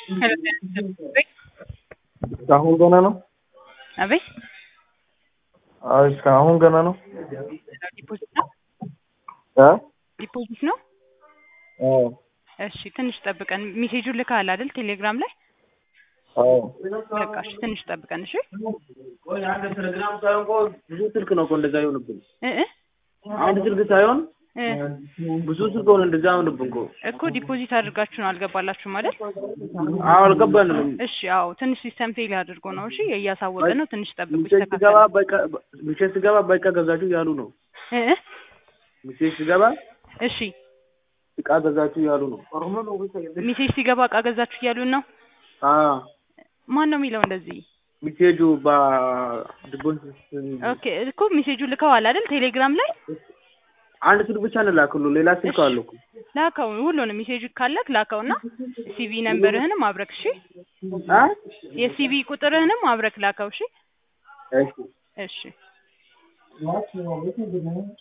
እስካሁን ገና ነው? አቤት እስካሁን ገና ነው? ዲፖዚት ነው? እ ዲፖዚት ነው? እሺ ትንሽ ጠብቀን ሜሴጁን ልከሃል አይደል ቴሌግራም ላይ? በቃ እሺ ትንሽ ጠብቀን እሺ። ቆይ አንድ ቴሌግራም ሳይሆን እኮ ብዙ ስልክ ነው እኮ እንደዛ ይሆንብን። እ አንድ ስልክ ሳይሆን ብዙ ስልክ ሆነ እንደዛ ይሆንብን እኮ ዲፖዚት አድርጋችሁ ነው አልገባላችሁም አይደል? አዎ አልገባንም። እሺ አዎ ትንሽ ሲስተም ፌል አድርጎ ነው። እሺ እያሳወቀ ነው። ትንሽ ጠብቁ ሚሴጅ ሲገባ በቃ ገዛችሁ ያሉ ነው። ሚሴጅ ሲገባ እሺ እቃ ገዛችሁ ያሉ ነው። ሚሴጅ ሲገባ እቃ ገዛችሁ እያሉን ነው። ማን ነው የሚለው እንደዚህ? ሚሴጁ በዲፖዚት ኦኬ እኮ ሚሴጁ ልከዋል አይደል ቴሌግራም ላይ? አንድ ስልክ ብቻ ነው ላከሉ። ሌላ ስልክ አለ እኮ ላከው። ሁሉንም ሚሴጅ ካለክ ላከውና ሲቪ ነምበርህንም አብረክ እሺ። የሲቪ ቁጥርህንም አብረክ ላከው እሺ። እሺ እሺ